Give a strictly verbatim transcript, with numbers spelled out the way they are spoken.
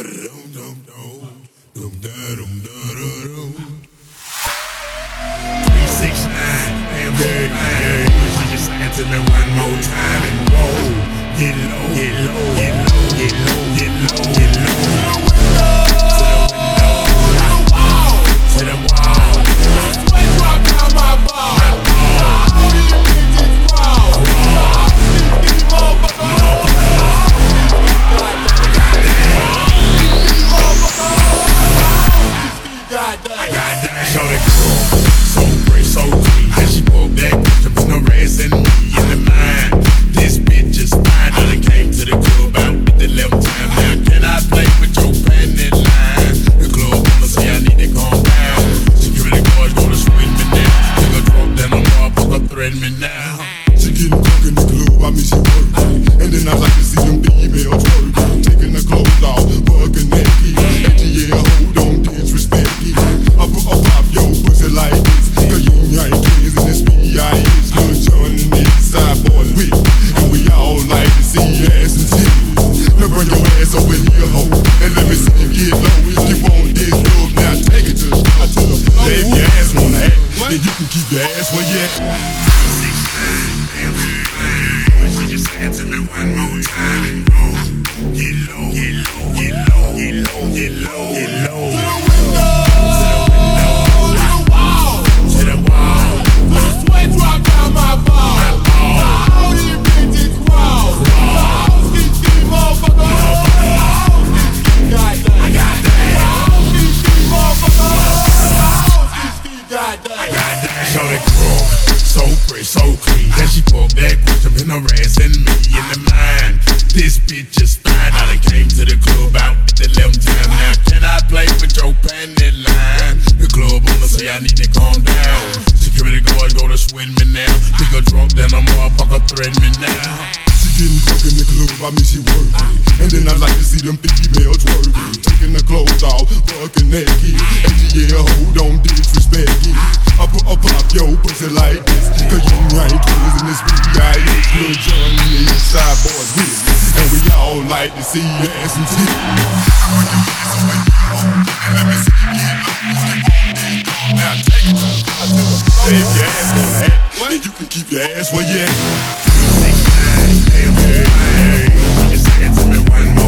six nine, damn good, yeah. She just saying to me one more time and go. Get low, get low, get low, get low, get low, get low. To the window, to the wall. Sweat drop down my ball. All these bitches crawl. These motherfuckers. Show that girl, so great, so clean. And she broke that bitch, there's no rest in me in the mind. This bitch is fine, I done came to the club out with the left time. Now can I play with your panty line? The club wanna say I need to calm down. Security guards gonna swing me now. Nigga drunk, then I'm motherfucker threaten me now. She getting drunk in the club, I mean she working. And then I like to see them females twerking. Taking the clothes off, fucking naked. And yeah, hold on, disrespect me. I put a pop your pussy like this. Cause you ain't kids in this B I S. Lil' Jon and this side boys with. And we all like to see ass and titties. Now bring your ass over here, ho. And let me see you get low. If you want this love, now take it to the spot to the floor. If your ass wanna act, then you can keep your ass where you at. She just said to me one more time and go. Get low, get low, get low, get low, get low, get low. To the window, to the window, to the wall, to the wall. When the sweat drop down my ball, all these bitches crawl. All these these motherfuckers. All these these goddamn. I got that. All these these motherfuckers. All these these goddamn. I got that. Show that girl, so fresh, so clean. Then she broke that question in her ass and me in the mind. This bitch is fine. I done came to the club out with the left time. Now can I play with your panty line? The club wanna say I need to calm down. Security guards gonna swing me now. Nigga drunk, then a motherfucker threaten me now. She getting drunk in the club, I mean she working. And then I like to see them females twerking. Taking the clothes off, fucking naked. And yeah, hold on, disrespect me. I put a pop your pussy like this. Cause you ain't kids in this B I S. Lil' Jon and the side boys with. And we all like to see ass and titties. And let me see you get low. Now take it to the spot to the floor. If your ass wanna act, then you can keep your ass where you at. Six nine, damn good, hey. She just said to me one more